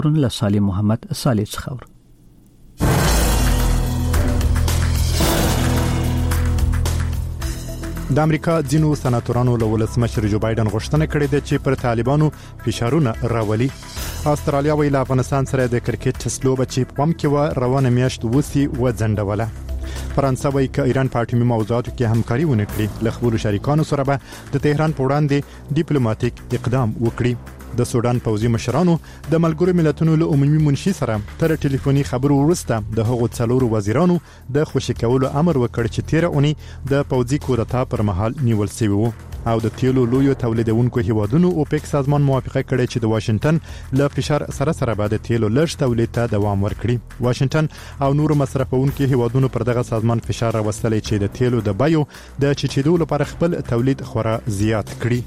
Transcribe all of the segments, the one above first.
له صالح محمد صالح څخه. د امریکا ځینو سناتورانو له ولسمشر جو بایدن غوښتنه کړې ده چې پر طالبانو فشارونه راولي. استرالیا ویل افغانستان سره د کرکټ لوبه چې پام کې و روانه میاشت وسی و ځندوله. فرانسه وایي چې ایران په اټومي موضوعاتو کې همکاري ونه کړي، له خپلو شریکانو سره به د تهران په وړاندې ډیپلوماټیک اقدام وکړي. د سودان پوځي مشرانو د ملګرو ملتونو له عمومي منشي سره تر ټلیفوني خبرو وروسته د هغو څلورو وزیرانو د خوشی کولو امر وکړ چې تیر اونۍ د پوځي کودتا پر مهال نیول شوی وو. او د تیلو لویو تولیدونکو هیوادونو اوپک سازمان موافقه کړې چې د واشنگټن له فشار سره به د تیلو لږ تولید ته دوام ورکړي. واشنگټن او نورو مصرفونکو هیوادونو پر دغه سازمان فشار راوستلی چې د تیلو د بیو د چچیدو لپاره خپل تولید خورا زیات کړي.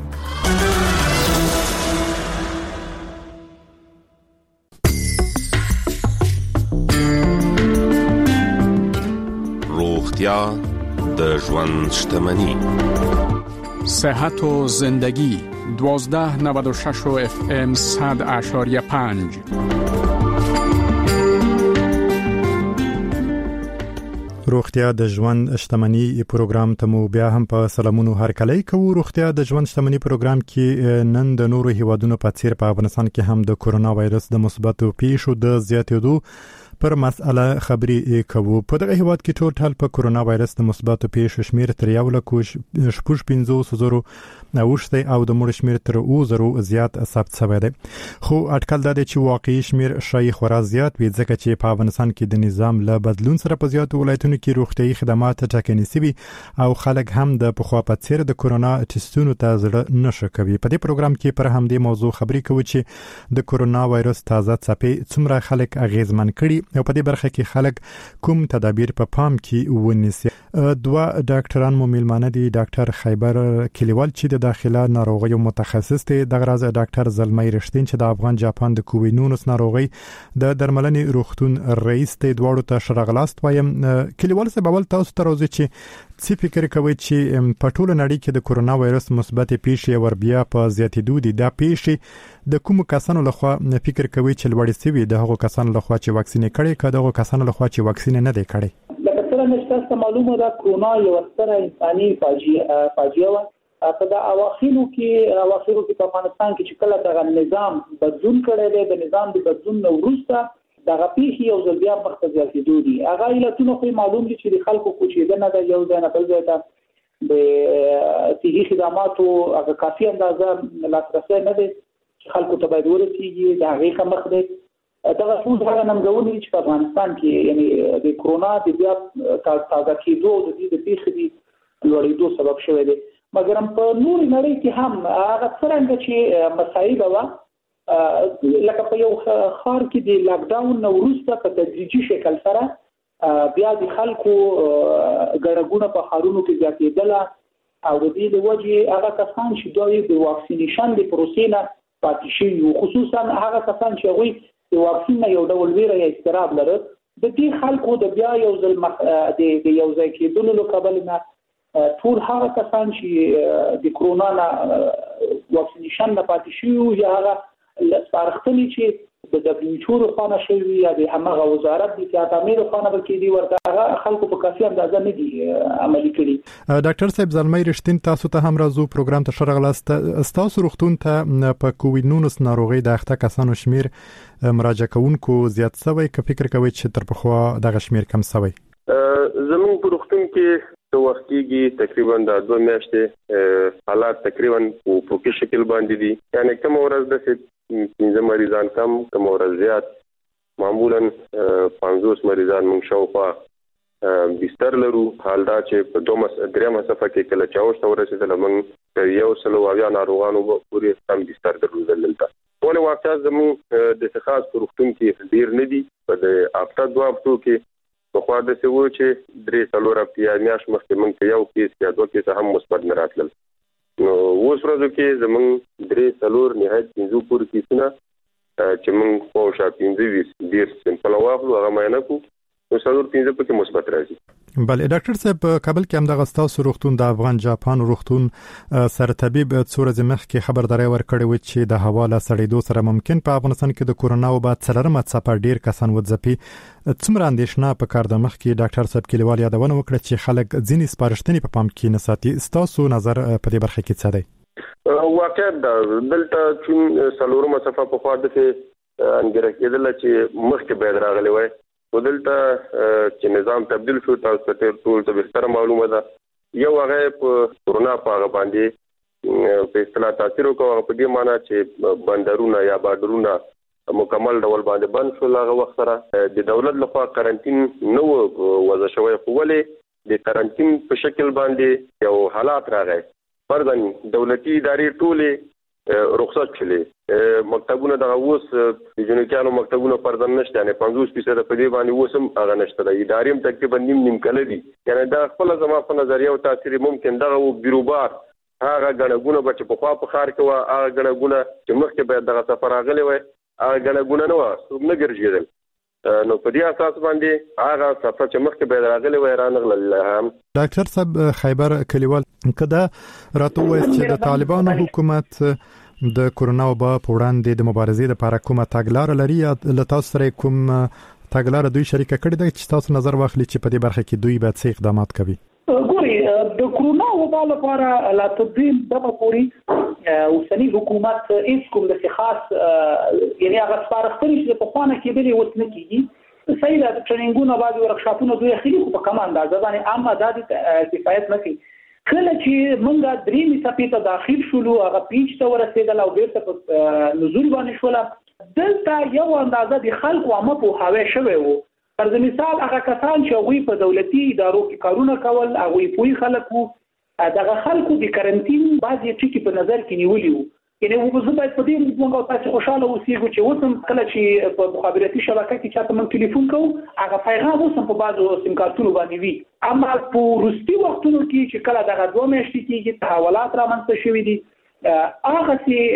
روغتیا د ژوند شتمنی. صحت و زندگی 1296 FM 100.5. روغتیا د ژوند شتمنی پروګرام ته مو بیا هم په سلامونو هرکلی کوو. روغتیا د ژوند شتمنی پروګرام کې نن د نورو هیوادونو په څیر په افغانستان کې هم د کورونا وایرس د مثبتو پیښو د زیاتېدو پر مسأله خبرې کوو. په دغه هیواد کې ټوټل په کورونا وایرس د مثبتو پیښو شمیر تر 1,15,000 اوښتی او د مړو شمیر تر 2,000 زیات ثبت شوی دی. خو اټکل دا دی چې واقعي شمیر شای خورا زیات وي، ځکه چې په افغانستان کې د نظام له بدلون سره په زیاتو ولایتونو کې روغتیايي خدمات ټاکنې شوي او خلک هم د پخوا په څیر د کورونا ټیسټونو ته زړه نشه کوي. په دې پروګرام کې پر همدې موضوع خبرې کوو چې د کورونا وایرس تازه څپې څومره خلک اغیزمن کړي او په دې برخه کې خلک کوم تدابیر په پام کې ونیسي. دوه ډاکټران مو میلمانه دي. ډاکټر خیبر کلیوال چې د داخله ناروغیو متخصص دی، دغه راز ډاکټر زلمی رښتین چې د افغان جاپان د کووید-19 ناروغي د درملنې روغتون رئیس دی. دواړو ته شرغلاست وایم. کلیوال صاحب، اول تاسو ته راځي چې څه فکر کوئ چې په ټوله نړۍ کې د کورونا وایرس مثبت پیښې ور بیا په زیاتېدو دي؟ دا پیښې د کوم کسانو لخوا فکر کوي چې لوړې شوي؟ د هغو کسانو لخوا چې واکسین کړي که دغه کسانو لخوا چې واکسین نه دی کړي؟ لکه څنګه چې تاسو معلومه ده، کورونا یو ستره انساني فاجعه وه. په د اواخرو کې په افغانستان کې چې کله دغه نظام بدلون کړی دی، د نظام د بدلون وروسته دغه پیښې یو ځل بیا مخ ته زیاتېدو دي. هغه علتونه خو معلوم دي چې د خلکو کوچېدنه ده، یو ځای نه بل ځای ته د صحي خدماتو هغه کافي اندازه لاسرسی نه دی چې خلکو ته باید ورسېږي، د هغې کمښت دی. دغه ټول هغه ننګونې چې په افغانستان کې یعنې د کورونا د بیا تازه کېدو او د دې د پیښې د لوړېدو سبب شوی دی. مګر په نورې نړۍ کې هم هغه څرنګه چې مسایل وه، لکه په یو ښار کې د لاکډاون نه وروسته په تدریجي شکل سره بیا د خلکو ګڼهګوڼه په ښارونو کې زیاتېدله او د دې له وجې هغه کسان چې دوی د واکسینیشن د پروسې نه پاتې شوي وو، خصوصا هغه کسان چې هغوی د واکسین نه یو ډول ویره یا اضطراب لرل، د دې خلکو د بیا یو ځل د یو ځای کېدلو له کبله نه ټول هغه کسان چې د کورونا نه واکسینیشن نه پاتې شوي وو یا هغه سپارښتنې چې د WHO لخوا نه شوي یا د همغه وزارت د صحت عامې لخوا نه کېدي، ورته هغه خلکو په کافي اندازه نه دي عملي کړي. ډاکټر صاحب زلمی رښتین، تاسو ته هم راځو پروګرام ته ښه راغلاست. ستاسو روغتون ته په کووید-19 ناروغۍ د اخته کسانو شمیر مراجعه کوونکو زیات شوی که فکر کوئ چې تر پخوا دغه شمیر کم شوی؟ زموږ په روغتون کې د وخت کېږي تقریبا د 2 میاشتې حالات تقریبا په پوکي شکل باندې دي. یعنی کوم ورځ د 15 مریضان کم، کوم ورځ زیات، معمولا 50 مریضان موږ شاوخوا بستر لرو. حال دا چې په 2-3 صفحه کې کله چاوشته ورسېدله موږ یو سلو اویا ناروغانو پورې کم بستر درلودل. دلته ټول واقعات زموږ د خاص په روغتون کې ډیر نه دي. په د هفته 2 هفتو کې پخوا داسې و چې 3-4 هفتې یا میاشت مخکې موږ ته یو کیس یا 2 کیسه هم مثبت نه راتلل. نو اوس ورځو کې زموږ 3-4 نهایت 15 پورې کیسونه چې موږ په شا 15 سیمپل واخلو، هغه معاینه کوو، نو 4-5 پکې مثبت راځي. بله ډاکټر صاحب کابل کې همدغه ستاسو روغتون د افغان جاپان روغتون سرطبيب څورز مخکې خبرداري ورکړې و چې د هوا له سړېدو سره ممکن په افغانستان کې د کورونا وبا څلورمه څپه ډیر کسان وځپي. څومره اندېښنه په کار د مخکې ډاکټر صاحب کلیوال یادونه وکړه چې خلک ځینې سپارښتنې په پام کې نه ساتي. ستاسو نظر په دې برخه کې څه دی؟ واقعا دلته چې څلورمه څپه په خوا ده انګره کېدل چې مخکې باید راغلی وای ودلته چې نظام تبدیل شو تاسو ته ټول ته بهتر معلومه ده. یو هغه په کورونا په هغه باندې په اصطلاح تاثیر وکړ په دې معنی چې بندرونه یا بارډرونه مکمل ډول باندې بند شو. هغه وخت سره د دولت لخوا کارانتین نو وضع شوی خو ولې د کارانتین په شکل باندې یو حالات راغی. فرضاً دولتي ادارې ټولې رخصت شلې مکتبونه د اوس د جنوکانو مکتبونه پردن نشته نه 50% په دې باندې وسم هغه نشته د ادارې هم تقریبا نیم کله دي یعنی دا خپل زما په نظریه او تاثیر ممکن دغه بیروبار هغه غنګونه بچ په خوا په خار کې وا هغه غنګونه چې مخکې باید دغه سفر راغلی وای هغه غنګونه نو څوک نه ګرځیدل نو په دې اساس باندې هغه سفر چې مخکې باید راغلی وای رانغله. ډاکټر صاحب خیبر کلیوال کدا راته وایي چې د طالبانو حکومت د کورونا وبا په وړاندې د مبارزې لپاره کومه تګلارې لري یا له تاسو سره کوم تګلارې دوی شریکه کړې ده چې تاسو نظر واخلي چې په دې برخه کې دوی به څه اقدامات کوي؟ ګوري د کورونا وبا لپاره لا تدبیر دغه پوری اوسنی حکومت هیڅ کوم د خاص یعنی هغه سپارښتنې چې په خوانه کې بلی وته کیږي صحیح ده. ټریننګونه بعد ورکشاپونه دوی اخلي خو په کومه اندازه باندې عامه د کفایت نه کوي. کله چې موږ درېمې څپې ته داخل شولو هغه پیچ ته ورسېدل او بیرته په نزول باندې شول دلته یو اندازه د خلکو عامه پوهاوی شوی و. پر مثال هغه کسان چې هغوی په دولتي ادارو کې کارونه کول هغوی پوهی خلک وو دغه خلکو د کرنټین بعضې ټکي په نظر کې نیولي وو. یعنی زه باید په دې موږ تاسو خوشاله اوسېږو چې اوس هم کله چې په مخابراتي شبکه کې چاته موږ ټلیفون کوو هغه پیغام اوس هم په بعضو سیم کارتونو باندې وي. اما په وروستي وختونو کې چې کله دغه 2 میاشتې کېږي تحولات رامنځته شوي دي هغه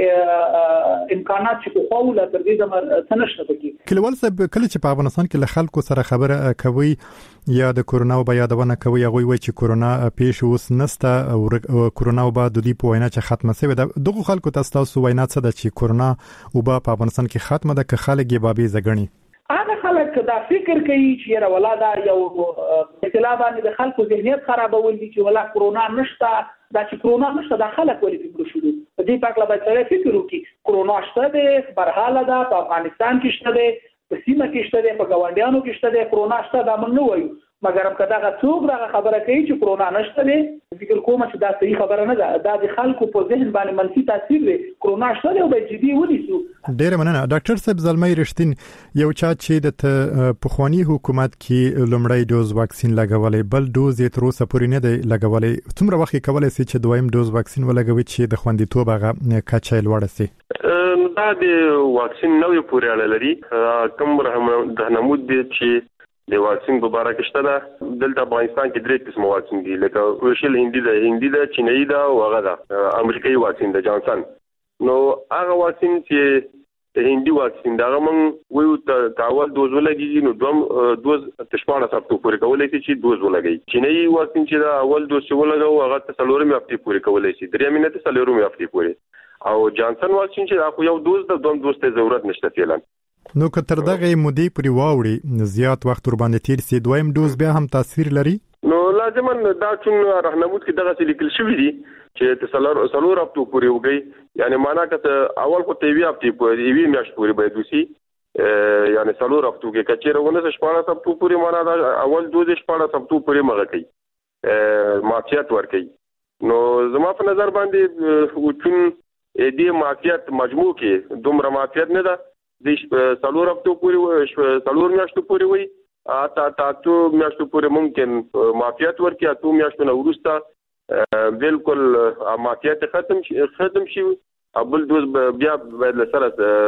چې امکانات چې په خو لا تر دې زمر څنشته پکې. کلیوال صاحب کله چې په افغانستان کې له خلکو سره خبره کوي یا د کورونا وبا یادونه کوي هغه وایي چې کورونا پیښ اوس نسته او کورونا وبا د دې په وینا چې ختمه شوه ده. دغه خلکو تاسو وینا څه ده چې کورونا وبا په افغانستان کې ختمه ده که خلک یې بابي زګنی؟ هغه خلک دا فکر کوي چې یاره ولادا یو اطلاع باندې د خلکو ذهنیت خرابول دي چې ولا کورونا نشته دا چې کورونا نشته د خلک ولې فکر شروع په دې پاک لا باید فکر وکړي کورونا شته ده برحاله ده په افغانستان کې شته ده په سیمه کې شته ده په ګاونډیانو کې شته ده کورونا شته دا موږ نه وایو مګر هم کدا څوک دا خبره کوي چې کورونا نشته ده فکر کوم چې دا صحیح خبره نه ده دا د خلکو په ذهن باندې منفي تاثیر دی. کورونا شته او به جدي ونیسو. ډیر مننه ډاکټر صاحب زلمۍ رښتین یو چا چې د پخوانی حکومت کې لومړی دوز واکسین لګولې بل دوز یې تر اوسه پورې نه دی لګولې څومره وخت کولای شي چې دویم دوز واکسین ولګوي چې د خوندیتوب هغه کچه لوړه شي؟ دا د واکسین نوې پورې اړه لري کوم د نمود دي چې د واکسین په اړه کې شته ده. دلته افغانستان کې 3 قسمه واکسین دي لکه کوشل هندي ده چینایي ده او هغه ده امریکایي واکسین ده جانسن. نو هغه واکسین چې هندي واکسین دا موږ ویو تاول دوز ولګي نو دوم دوز تشپاړه سختو پورې کولای شي چې دوز ولګي. چینایي واکسین چې دا اول دوز ولګاو هغه ته څلورمې هفتې پورې کولای شي درېمې نه ته څلورمې هفتې پورې او جانسن واکسین چې دا یو دوز د دوم دوز ته ضرورت نشته فعلا. نو که تر دغه مودې پورې واوړي زیات وخت ور باندې تیر سي دویم دوز بیا هم تاثیر لري؟ نو لازم دا چې راهنمود کې دغه لیکل شوی دي چې څلور هفتو پورې وګي یعنی معنا کته اول خو ته وی هفتې پورې وی میاشت پورې باید وسی یعنی څلور هفتو کې کچېره ونه 14 هفتو پورې معنا دا اول دوز 14 هفتو پورې مغه کوي معافیت ور کوي. نو زما په نظر باندې وچون دې معافیت مجموع کې دومره معافیت نه ده د څلور هفتو پورې څلور میاشتو پورې وي تاسو میاشتو پورې ممکن معافیت ورکړي تاسو میاشتو نه ورسته بالکل معافیت ختم شي ابل دوز بیا باید سره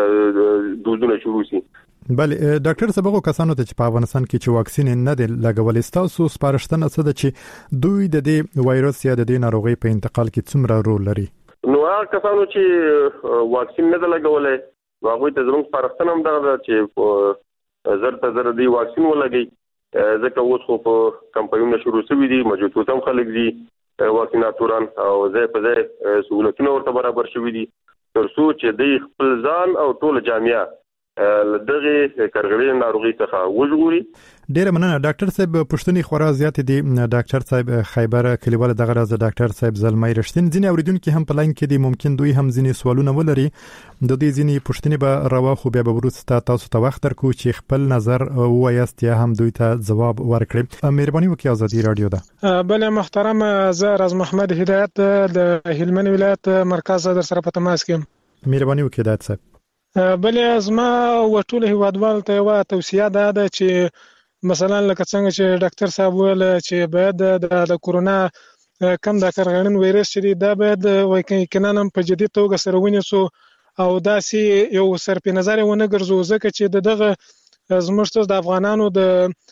دوزونه شروع شي. بله ډاکټر صاحب کسانو ته چې په افغانستان کې چې واکسین نه دی لګولې تاسو سپارښتنه څه ده چې دوی د دې وایرس یا د دې ناروغي په انتقال کې څومره رول لري؟ نو هغه کسانو چې واکسین نه لګولې هغه ته زموږ سپارښتنه هم ده چې زر دی واکسین ولګي ځکه اوس خو په کمپاینونو شروع شوي دي، موجود هم خلک دي واکسیناتوران او ځای په ځای سهولتونه ورته برابر شوي دي تر څو چې دوی خپل ځان او ټول جامعه دغه کارګړې ناروغي څخه وژغوري. ډیره مننه ډاکټر صاحب. پښتني خورا زیات دي. ډاکټر صاحب خیبر کلیوال دغه راز ډاکټر صاحب زلمۍ رښتین ځینې اوریدونکو هم په لاین کې دي، ممکن دوی هم ځینې سوالونه ولري. د دې ځینې پښتني به روا خو بیا به وروسته تاسو ته وخت درکو چې خپل نظر وایست یا هم دوی ته ځواب ورکړي. مهرباني وکړئ. ازادي رادیو ده. بله محترم، زه راز محمد هدایت د هلمند ولایت مرکز در سره په تماس کې. مهرباني وکړئ هدایت صاحب. بلې زما وټول هیوادوال ته یو توصیه ده چې مثلا لکه څنګه چې ډاکټر صاحب ویل چې باید د کورونا کم د کارغړن وایرس چې دا باید وایي کنه په جدي توګه سره ونیسو او داسې یو سرپی نظر ونه ګرځو، ځکه چې دغه زموږ د افغانانو د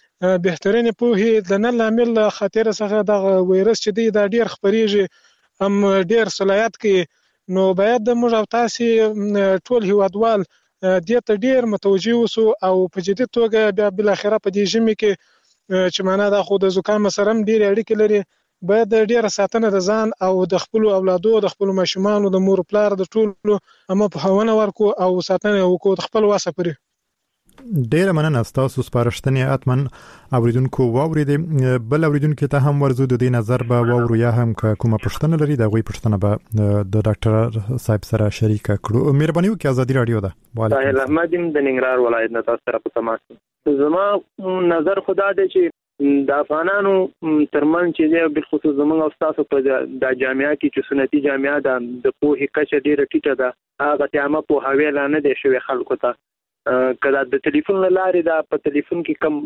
بهترین پوهې د نه لامل خاطر څخه د وایرس چې دی دا ډیر خپریږي هم ډیر صلاحیت کې، نو باید موږ او تاسو ټول هیوادوال دې ته ډیر متوجه اوسو او په جدي توګه بیا بل اخره په دې ژمي کې چې معنا دا خو د زکام سره ډیر اړیکې لري، باید ډیر ساتنه د ځان او د خپل اولادو د خپل ماشومان د مور پلار د ټولو اما په هونه ورکو او ساتنه وکړو د خپل واسه پرې. ډیره مننه تاسو سپارښتنې اتمن اوریدونکو واوریدې. بل اوریدونکو ته هم ورزو د دې نظر به واورو یا هم کومه پښتنه لري د غوي پښتنه به د ډاکټر صاحب سره شریک کړو. مهرباني وکړئ. ازادي رادیو ده. طاهر احمد د ننګرهار ولایت نه تاسو سره په تماس. زما نظر خدا دی چې د افغانانو ترمن چې دی بالخصوص زموږ او تاسو په د جامعه کې چې سنتي جامعه د پوهې کچه ډیره ټیټه ده، هغه ته ما په حواله نه دی شوی خلکو ته. کله د ټلیفون لارې دا په ټلیفون کې کم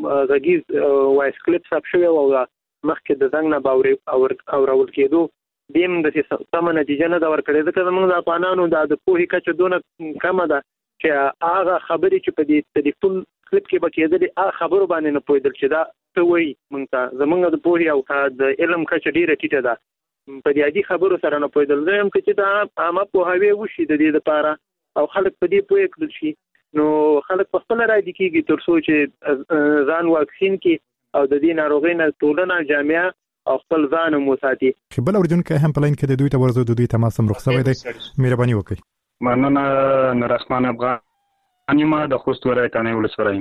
غږیز وایس کلیپ ثبت شوی او مخکې د زنګ نه باوري او راول کېدو دیم د سم نتیجه نه دا ورکړي، ځکه زموږ د افغانانو د پوهې کچه دونه کمه ده چې هغه خبرې چې په دې ټلیفون کلیپ کې به کېدلې هغه خبرو باندې نه پوهېدل چې دا څه وایي. موږ ته زموږ د پوهې او د علم کچه ډیره ټیټه ده، په دې عادي خبرو سره نه پوهېدل. زه هم چې دا عامه پوهاوی وشي د دې لپاره او خلک په دې پوه کړل شي، نو خلک په خپل راځي کېږي تر څو چې ځان واکسین کې او د دې ناروغۍ نه ټولنه جامعه او خپل ځان مو ساتي. بل اوریدونکو هم په لاین کې د دوی ته ورزو د دوی تماس هم رخصت دی. مهرباني وکړئ. مننه. نورحمان افغان ما د خوست ولایت نه ولسوالۍ.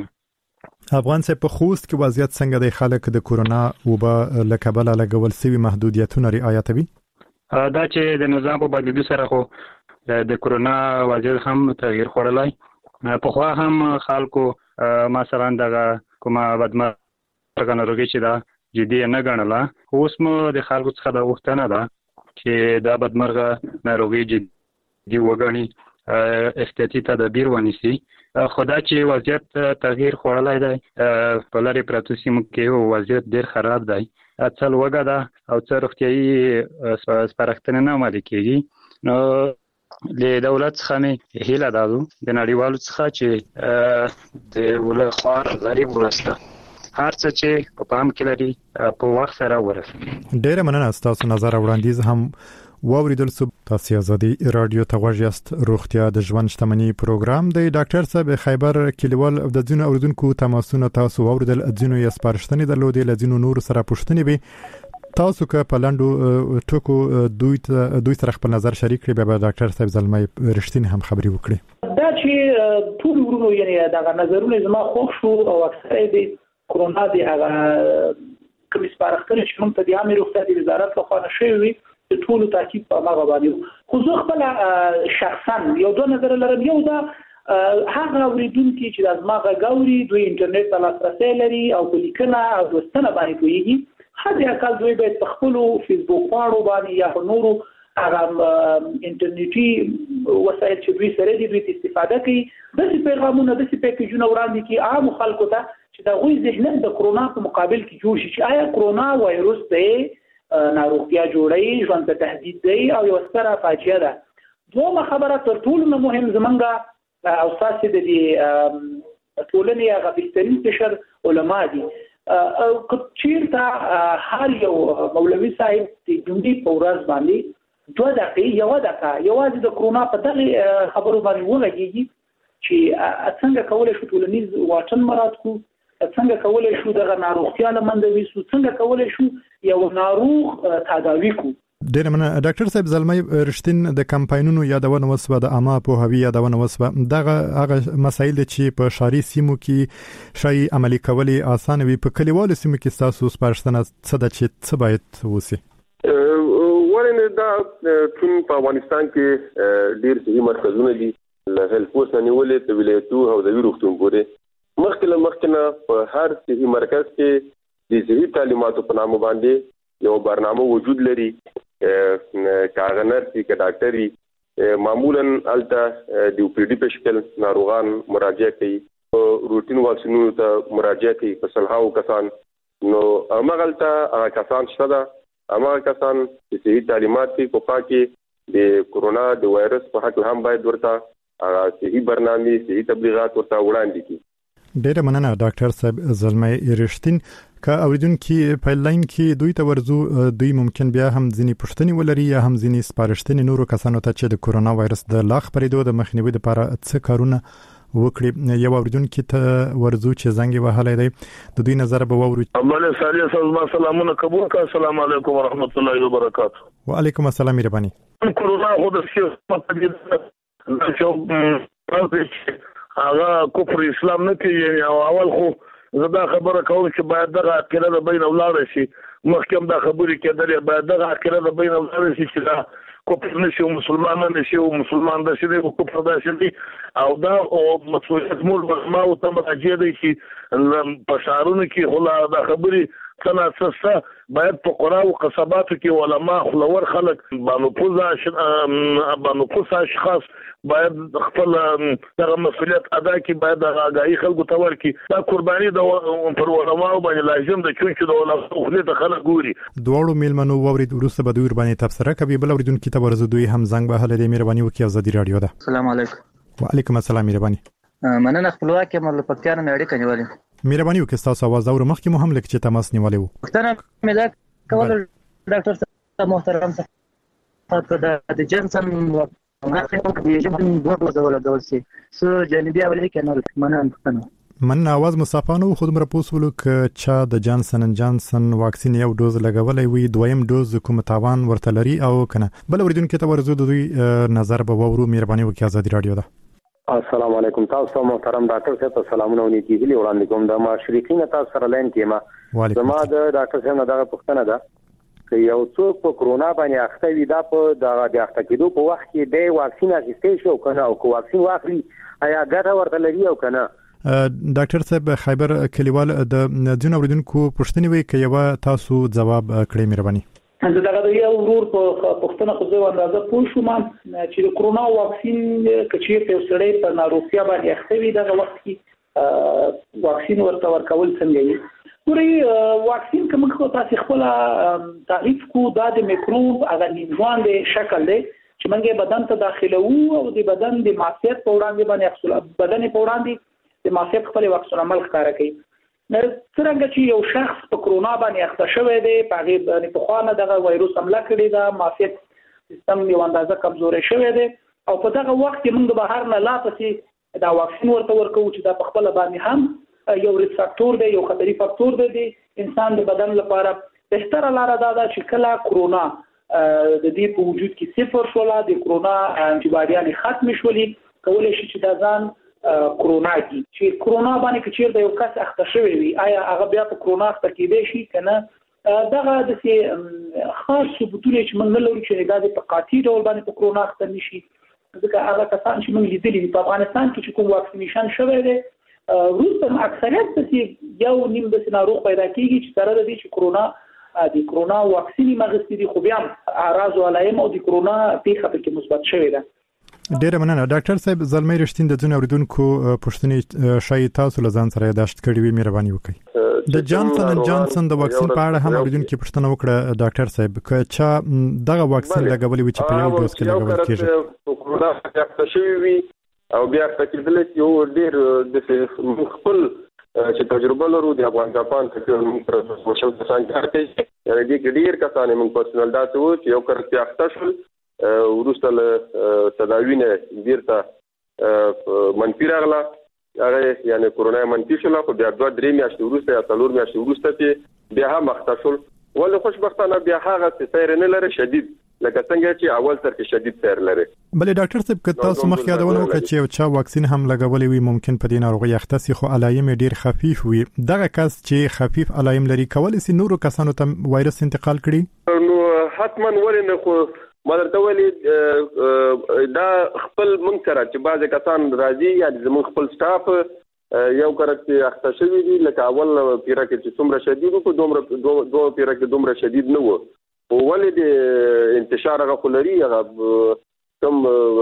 افغان صاحب په خوست کې وضعیت څنګه دی؟ خلک د کورونا وبا له کبله لګول سوي محدودیتونه رعایتوي؟ دا چې د نظام په بدلیدو سره خو د کورونا وضعیت هم تغییر خوړلی. په خوا هم خلکو مثلا دغه کومه بدمرغه ناروغي چې دا جدي نه ګڼله، اوس مو د خلکو څخه د غوښتنه ده چې دا بدمرغه ناروغي جدي وګڼي، احتیاطي تدابیر ونیسي. خدا چې وضعیت تغییر خوړلی دی، په لرې پرتو سیمو کې وضعیت ډېر خراب دی، څه لوږه ده او څه روغتیایي سپارښتنې نه عملي کېږي. نو له دولت څخه مې هیله ده د نړیوالو څخه چې د ولخوار غریب ولسته هر څه چې په پام کې لري په وخت سره ورسوي. ډیره مننه. تاسو نظر وړاندیز هم واوریدل سو. تاسو ازادي رادیو ته غوښیاست. روغتیا د ژوند شتمنۍ پروګرام دی. ډاکټر صاحب خیبر کلیوال د ځینو اوریدونکو تماسونه تاسو واوریدل، ځینو یې سپارښتنې درلودې، لځینو نور سره پوښتنې به تاسو که په لاندو ټکو دوی سره خپل نظر شریک کړئ، به ډاکټر صاحب زلمۍ رښتین هم خبري وکړي. دا چې ټول ورونو یعنی دا نظرونه زما خوښ شو او اکثره د کورونا د هغه کوم سپارښتنې چې موږ ته د عامه روغتیا وزارت لخوا نشوي د ټول تاکید په هغه باندې خو زه خپل شخصا یو دوه نظر لرم. یو دا هغه اوریدونکو چې د ازما غاوري دوی انټرنیټ ته لاسرسي لري او په لیکنه او دوستنه باندې کوي، هغه کال دوی به په خپل فیسبوک پاڼو باندې یا نورو هغه انټرنیټي وسایل چې دوی سره دي دوی استفاده کوي، د پیغامونو د پیکیجونو وړاندې کې عام خلکو ته چې دا غوي ذهنیت د کرونا په مقابل کې جوړ شي چې آیا کرونا وایروس دی ناروغتیا جوړي، ژوند ته تهدید دی او یو ستره فاجعه ده. دوه خبره تر ټولو مهم زمونږه او تاسو د دې ټولنې هغه بهترین بشر علما دي. او چیرته هر یو مولوي صاحب د جمعې په ورځ باندې 2 دقیقې یوازې د کرونا په دغه خبرو باندې ولګيږي چې څنګه کولای شو ټولنیز واټن مراعات کړو، څنګه کولای شو دغه ناروغتیا لمنځه ویسو، څنګه کولای شو یو ناروغ تداوی کو. ډیر مننه ډاکټر صاحب. زلمی رښتین د کمپاینونو یادونه وسوه، د عامه پوهاوی یادونه وسوه. دغه هغه مسایل چې په ښاري سیمو کې شای عملی کولې اسانه وي، په کلیوالو سیمو کې تاسو سپارښتنه څه ده چې څه باید وسی؟ ورنه دا ټول په افغانستان کې ډیر صحي مرکزونه دي، له هیلث پوسټ نیولې د ولایتو او د روغتون پورې. مخکې په هر صحي مرکز کې د صحي تعلیماتو په نامه باندې یو برنامه وجود لري. کاغه نرسي که ډاکټري معمولا الته د OPD په شکل ناروغان مراجعه کوي، روټین واکسینونو ته مراجعه کوي په سلهاو کسان. نو امغلته هغه کسان شته، هغه کسان چې صحي تعلیمات کوي په پاکي د کورونا د وایرس په حق هم باید ورته صحي برنامه صحي تبلیغات ورته وړاندې کړي. ډیره مننه ډاکټر صاحب زلمی رښتین. که اوریدونکو په لاین کې دوی ته ورزو، دوی ممکن بیا هم ځینی پوښتنې ولري یا هم ځینی سپارښتنې نورو کسانو ته چې د کورونا وایرس د لا خپرېدو د مخنیوي لپاره څه کارونه وکړي. یو اوریدونکو ته ورزو چې زنګ وهلای دی، د دوی نظر به ووري. امله سالي سلامونه قبول کا. السلام علیکم ورحمت الله وبرکاته. وعلیکم السلام مهرباني. کورونا خو د سیاست په دې هغه کفر اسلام نه کوي. اول خو زدا خبره کوم چې باید دغه عقیده د بین اولاد شي، مخکې دا خبرې کېدلې باید دغه عقیده د بین اولاد شي چې دا کفر نشي او مسلمان نشي او مسلمان د شي او کفر د شي، او دا او مسؤلیت موږ ما او تم راځي دی چې په شعارونو کې خلا دا خبرې څنګه اساسه باید په قرآن او قصباتو کې علما خلور خلک باندې پوزا اشخاص باید خپل دغه مسؤلیت ادا کړي، باید د آگاهي خلکو ته ورکړي. دا قرباني د پر علماء باندې لازم ده چې د علماء خپل خلک ګوري. دوړو میلمنو وورید وروسته به دوی باندې تبصره کوي. بل اوریدونکو ته ورزو دوی هم زنګ وهل دي. مهرباني وکړئ. ازادي رادیو ده. السلام علیکم. وعلیکم السلام. مهرباني. مننه خپلواک مل پکتیار نه اړیکه نیولې. مهرباني وکړئ. تاسو आवाज اور مخکې مو هم لکه چې تماس نیولې وو. پښتنه مې دا کول ډاکټر صاحب محترم صاحب د جنسن من आवाज مصافانو خود مر پوسولو ک چا د جانسن اند جانسن واکسین یو ډوز لګولې وي، دویم ډوز کوم تاوان ورته لري او کنه. بل اوریدونکو ته ورزو د دوی نظر به وورو. مهرباني وکړئ. ازادي رادیو ده. السلام علیکم. تاسو محترم ډاکټر صاحب سلامونه او نیکی هیله وړاندې کوم. د مشرقین تاسو سره لاین کې ما زما د ډاکټر صاحب دغه پوښتنه ده چې یو څوک په کورونا باندې اخته وي، دا په دغه د اخته کېدو په وخت کې د واکسین اخیستې شو کنه او کو واکسین واخلي آیا ګټه ورته لري او کنه؟ ډاکټر صاحب خیبر کلیوال د ځینو اوریدونکو پوښتنې وی کوي، تاسو جواب کړئ. مهرباني. دغه د یو ورور په پښتنه خو زه اندازه پوه شوم چې د کورونا واکسین کچیر په سړی په ناروغتیا باندې اخته وي، دغه وخت کې واکسین ورته ورکول څنګه وي؟ ګورئ واکسین کوم خو تاسو خپل تعریف کو دا د میکروب هغه نیوان د شکل دی چې موږ بدن ته داخله وو او د بدن د معافیت په وړاندې باندې بدن په وړاندې د معافیت خپل واکسین عمل ښکاره کوي. څنګه چې یو شخص په کورونا باندې اخته شوی دی، په هغه باندې په خوانه دغه وایروس حمله کړی دا، معافیت سیستم یو اندازه کمزوري شوی دی او په دغه وخت کې موږ د بهر نه لا پسې دا واکسین ورته ورکو چې دا په خپل باندې هم یو ریسک فاکتور دی، یو خطري فاکتور دی انسان د بدن لپاره. بهتره لاره دا ده چې کله کورونا د دې په وجود کې صفر شولا د کورونا انټي باډیان ختم شولې، کولای شي چې دا ځان کورونا کی چې کورونا باندې کې چیرته یو کس اخته شوی وي، آیا هغه بیا په کورونا اخته کېدای شي کنه؟ دغه د خاص ثبوتونه چې موږ لرو چې دا په قاطع ډول باندې په کورونا اخته نشي، ځکه هغه کسان چې موږ لیدلي په افغانستان کې چې کوم واکسینیشن شوی دی روسم اکثریت چې یو نیم د ناروغ پیدا کیږي چې سره د دې چې کورونا واکسینی مغستی دي، خو بیا اعراض او علائم او د کورونا پیښه په کې مثبت شوی ده. ډیر مننه ډاکټر صاحب. زلمی رښتین د ځینو اوریدونکو پوښتنې شاید تاسو له ځان سره یاداشت کړې وي. مهرباني وکړئ. د جانسن اند جانسن د واکسین په اړه هم اوریدونکو پوښتنه وکړه ډاکټر صاحب، که چا دغه واکسین لګولې وي چې په یو ډوز کې لګول کېږي کورونا اخته شوی وي او بیا کېدل چې یو ډیر د خپل چې تجربه لرو د افغان جاپان څخه موږ پر وشو د څنګه کوي دې ډیر کسان موږ پرسنل داسې وو چې یو کړه اخته شول ورسته تداوی نه بیرته منفي راغله هغه یعنی کورونا منفي شو خو بیا 2-3 میاشتې وروسته یا 4 میاشتې وروسته چې بیا هم مخته شول ولې خوشبختانه بیا هغه سیر نه لري شدید لکه څنګه چې اول تر کې شدید سیر لري. بلې ډاکټر صاحب که تاسو مخ یادونه وکړئ چې چا واکسین هم لګولې وي ممکن په دې ناروغي اخته سي خو علایم ډیر خفیف وي دغه کس چې خفیف علایم لري کولای سي نورو کسانو ته وایرس انتقال کړي؟ نو حتما ولې نه خو مدرته ولې دا خپل مونږ سره چې بعض کسان راځي یا زموږ خپل سټاف یو کړه اخته شوی دي لکه اول پیره کې چې څومره شدید وو دومره دوه پیره کې دومره شدید نه وو ولې د انتشار هغه خلري هغه کوم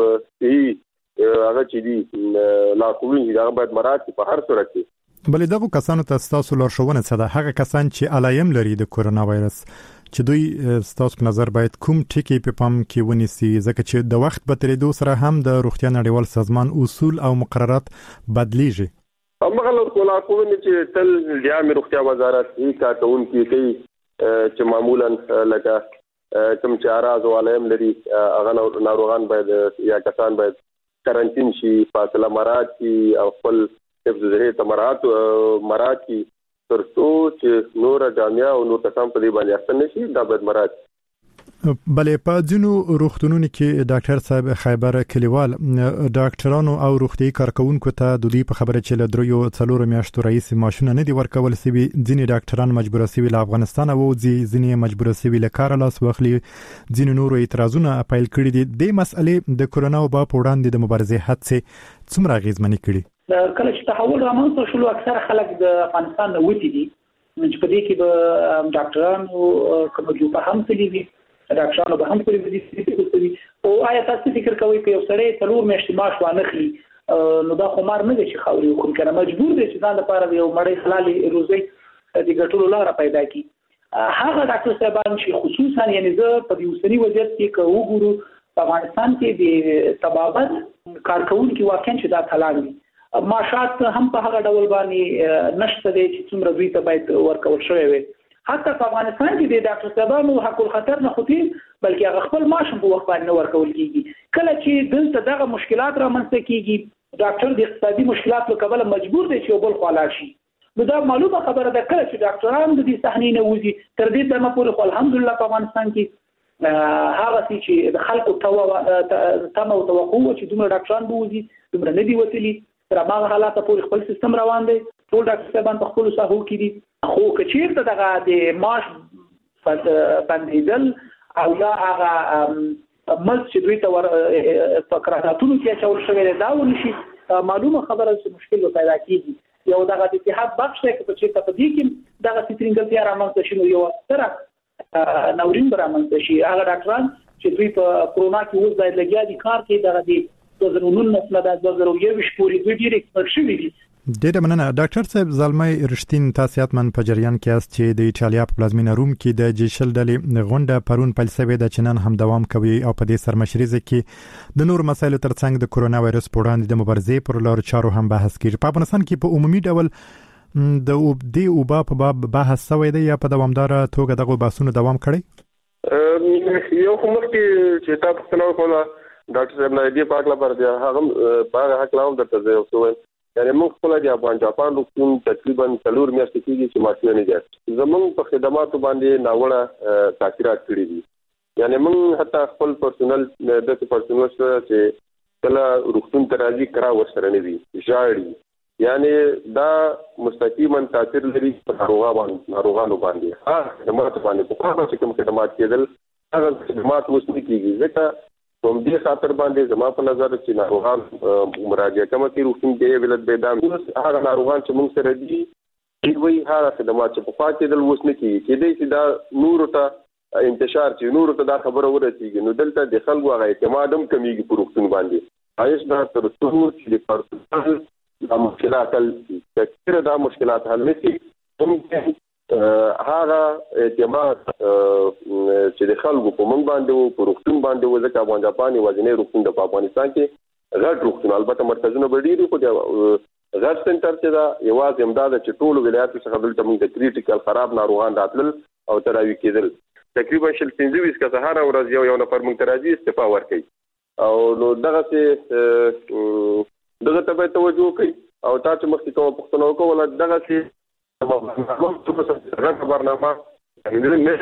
هغه چې دي لا کوین دا باید مراد په هر صورت کې. بلې دغه کسانو ته تاسو لارښوونه څه ده هغه کسان چې علایم لري د کورونا وایرس چې دوی تاسو په نظر باید کوم ټکی په پام کې ونیسي ځکه چې د وخت په تیریدو سره هم د روغتیا نړیوال سازمان اصول او مقررات بدلیږي. هغه لا کوین چې تل د عامه روغتیا وزارت یې کارکونکي کوي چې معمولا لکه کوم چې اراز او علایم لري هغه ناروغان باید یا کسان باید کارانتین شي فاصله مراعات شي او خپل حفظ الصحه مراعات شي ترڅو چې نور جامعه او نور کسان په دې باندې اخته نشي دا باید مراعات. بلې په ځینو روغتونونو کې ډاکټر صاحب خیبر کلیوال ډاکټرانو او روغتي کارکونکو ته د دې په خبره چې له 3-4 میاشتو رئیس ماشونه نه دی ورکول سوي ځینې ډاکټران مجبور سوي له افغانستان او ځینې مجبور سوي له کار لاس واخلي ځینې نور اعتراضونه اپیل کړي دي د مسئلې د کورونا وبا په وړاندې د مبارزې هڅې څومره اغیزمنې کړي؟ کله چې تحول رامنځته شو اکثر خلک د افغانستان نه وتی دي چې په دې کې به ډاکټرانو کوم جو په هم تللی ډاکټرانو به هم کوي او آیا تاسو فکر کوئ چې یو سړی 4 میاشتې معاش وانخلي نو دا خو مار نه دي چې خاوري خو کنه مجبور دي چې ځان لپاره یو مړی خلالي روزي د ګټلو لار پیدا کړي. هغه ډاکټر صاحبان چې خصوصا یعنی زه په دې اوسنی وضعیت کې که وګورو په افغانستان کې د طبابت کارکونکو واقعا چې دا تلان دي معاشات هم په هغه ډول باندې نشته دي چې څومره دوی ته باید ورکول شوی وي. حتی په افغانستان کې د ډاکټر صاحبانو حق الخطر نه خطي بلکې هغه خپل معاش په وخت باندې ورکول کیږي. کله چې دلته دغه مشکلات رامنځته کیږي ډاکټر د اقتصادي مشکلات له کبله مجبور دی چې بل خلاص شي. نو دا معلومه خبره ده کله چې ډاکټران د دې صحنې نه وځي تر دې دمه پورې خو الحمدلله په افغانستان کې هغه چې د خلکو تمه او توقع چې دومره ډاکټران بوزي دومره نه دی وتلي تر هغه حالات پورې خپل سیستم روان دی ټول ډاکټر صاحبان په خپل ساحو کې دي خو کچیرته دغه د معاش بندیدل او یا هغه مز چې دوی ته فقراتونو کې چول شوی دا ونشي معلومه خبره چې مشکل پیدا کیږي یو دغه د اتحاد بخش کې چې په دې کې دغه سترینګلتیا رامنځته شي یو سره نورین برامنځته شي هغه ډاکټران چې دوی په کورونا کې اوس باید لګیا دي کار کوي دغه د 2019 نه د 2021 پورې دوی ډیر ایکسپرت شوي دي. ډیره مننه ډاکټر صاحب زلمي رښتین تاسو یاتمن په جریان کې است چې د ایټالیا په پلازمینه روم کې د جیشل ډلې غونډه پرون پیل شوې د چنن هم دوام کوي او په دې سرمشريزه کې د نور مسایلو ترڅنګ د کورونا وایرس په وړاندې د مبارزې پر لار چارو هم بحث کیږي. په افغانستان کې په عمومي ډول د دې وبا په باب بحث شوی دی یا په دوامدار توګه دغه بحثونه دوام کړي؟ یو کوم چې تاسو څنګه کوله ډاکټر صاحب نه دی پاک لا پر دی هغه په حق لاوم درته یو څه یعنی موږ خپل د افغان جاپان روغتون تقریبا 4 میاشتې کېږي چې ماشومان نه دي زموږ په خدماتو باندې ناوړه تاثیرات کړی دي. یعنی موږ حتی خپل پرسونل د پرسونل سره چې کله روغتون ته راځي کرا ورسره نه دي ژاړي یعنی دا مستقیما تاثیر لري په ناروغانو باندې خدمات باندې په کومه چې کوم خدمات کېدل هغه خدمات اوس نه کېږي ځکه کوم دې خاطر باندې زما په نظر چې ناروغان مراجعه کوي چې روغتون کې ولادت بيدام هغه ناروغان چې موږ سره دي دوی هغه خدمات چې په فاکې دل وس نه کیږي چې دې چې دا نور ته انتشار چې نور ته دا خبره ورسیږي نو دلته د خلکو هغه اعتماد هم کمیږي په روغتون باندې آیس دا تر څو چې د پرسنل د مشکلات کثیر دا مشکلات حل نشي ممکن هغه اعتماد چې د خلکو په مونږ باندې په روغتون باندې ځکه افغان جاپان وزنې روغتون د افغانستان کې غټ روغتون البته مرکزونه ډېر خو د غټ سنټر چې دا یوازې امداد چې ټول ولایتونو څخه دلته موږ د کریټیکل خراب ناروغان راتلل او تراوی کېدل تقریبا 25 کا سهار ورځ یو نفر موږ تراځي استعفا ورکړي او نو دغه ته به توجه کوي او تاسو مخکې کوم پښتنو کوله دغه چې برنامه نه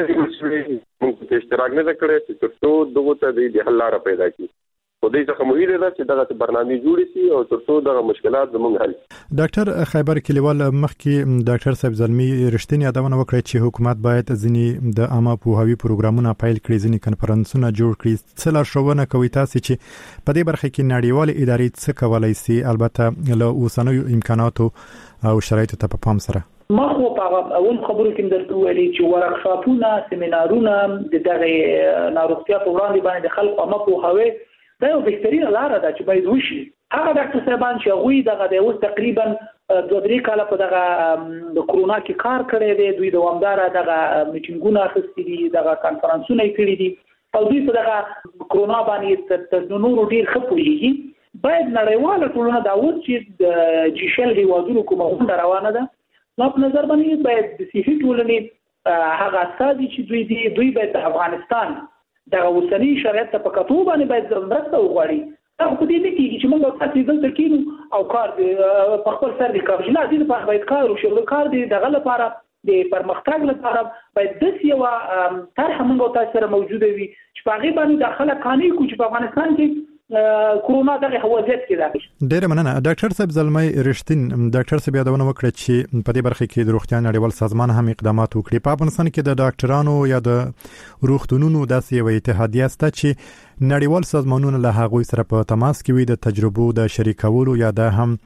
موږ په اشتراک نه کړی چې تاسو دغه ته د حل لاره پیدا کړئ. خو دې څخه مهمه ده چې دغه برنامه جوړ شي او ترڅو دغه مشکلات زموږ حل. ډاکټر خیبر کلیوال مخکې ډاکټر صاحب زلمی رښتینی یادونه وکړه چې حکومت باید ځینی د عامه پوهاوی پروګرامونه پیل کړي، ځینی کنفرانسونه جوړ کړي. څه لارښوونه کوي تاسو چې په دې برخه کې نړیوال ادارې څه کولای شي، البته له اوسنیو امکاناتو او شرایطو ته په پام سره؟ ما خو په اول خبرو کې درته ویلي چې ورکشاپونه، سیمینارونه د دغه ناروغتیا په وړاندې باندې د خلکو عامه پوهاوی دا یو بهترینه لاره ده چې باید وشي. هغه ډاکټر صاحبان چې هغوی دغه د اوس تقریبا 2-3 کاله په دغه د کورونا کې کار کړی دی، دوی دوامداره دغه میټینګونه اخیستي دي، دغه کانفرنسونه یې کړي دي او دوی په دغه کورونا باندې تر نورو ډېر ښه پوهېږي. باید نړیواله ټولنه دا اوس چې د جیشل هیوادونو کومه غونډه روانه ده، نو په نظر باندې باید د صحي ټولنې هغه اساسي چې دوی باید د افغانستان د اوسنی شرایط په کتو باندې باید مرسته وغواړي. دا په دې نه کېږي چې موږ تاسو دلته کېنو او کار په خپل سر د کار نه دي، په باید کار او شغل کار دی دغه لپاره د پرمختګ لپاره باید د یو طرح موږ تاسو سره موجوده وي چې په هغه باندې داخله قانوني کو چې په افغانستان کې کورونا دغه حوادث کې ده. ډیر مننه ډاکټر صاحب زلمی رښتین. ډاکټر صاحب یادونه وکړه چې په دې برخه کې د روغتیا نړیوال سازمان هم اقدامات وکړي. په افغانستان کې د ډاکټرانو یا د روغتونونو داسې یو اتحادیه شته چې نړیوال سازمانونه له هغوی سره په تماس کې وي د تجربو د شریکولو یا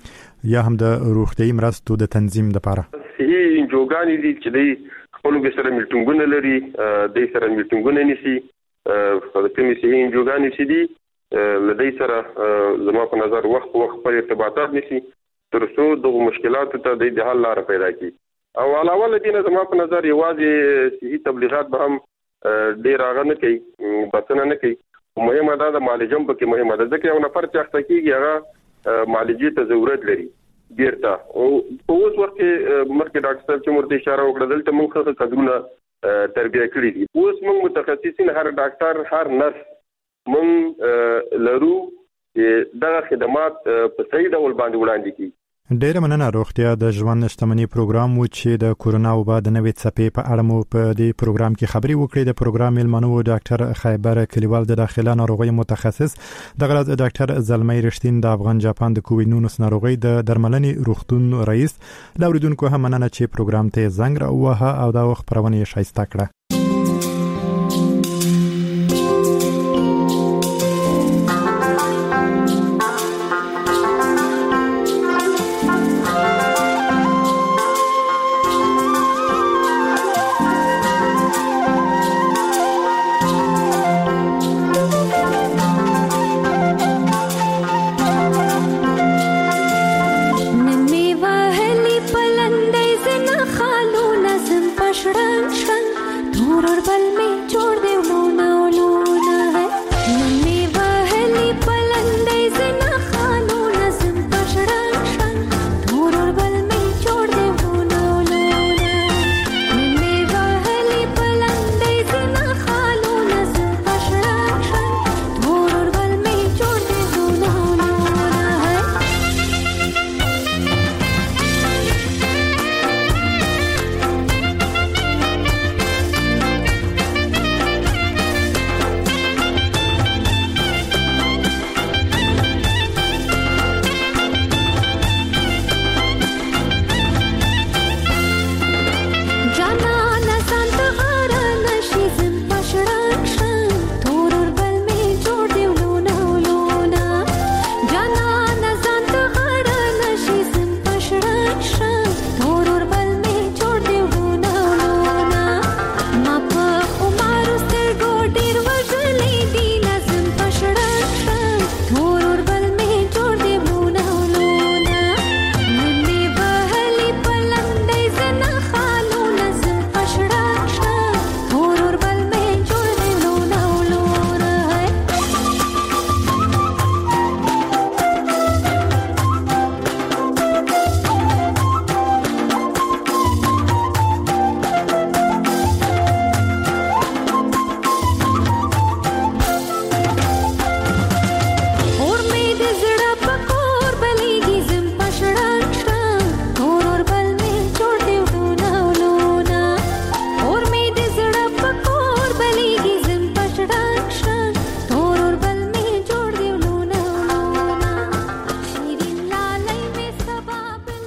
هم د روغتیايي مرستو د تنظیم لپاره. صحیح انجوګانی دي چې د خپل سره میټینګونه لري، د سره میټینګونه نیسي. په کومې صحیح انجوګانی چې دي لدی سره زما په نظر وخت په ارتباطات نشي ترڅو د مشکلاتو ته د حل لاره پیدا کړي. او علاوه له دې نه زما په نظر یوازې صحي تبلیغات به هم ډیر هغه نه کوي، بسنه نه کوي. مهمه ده د معالجه په کې مهمه ده ځکه یو نفر چې اخته کیږي هغه معالجې ته ضرورت لري بیرته. او په اوس وخت کې مخکې ډاکټر صاحب چې مرته اشاره وکړه دلته موږ څه قدرونه تربیه کړی دي. اوس موږ متخصصین هر ډاکټر هر نرس مونږ لرو چې دغه خدمات په صحیح ډول باندې وړاندې کړي. ډیر مننه. روغتیا د ژوند شتمنۍ پروګرام و چې د کورونا وبا د نوې څپې په اړه مو په دې پروګرام کې خبري وکړې. د پروګرام مېلمانه و ډاکټر خیبر کلیوال د داخله ناروغي متخصص، دغه ډاکټر زلمی رښتین د افغان جاپان د کووید-19 ناروغي د درملنې روغتون رئیس. لاوریدونکو هم مننه چې پروګرام ته زنګ راووهه او دا خبرونه یې ښایسته کړه. تور اور بل میں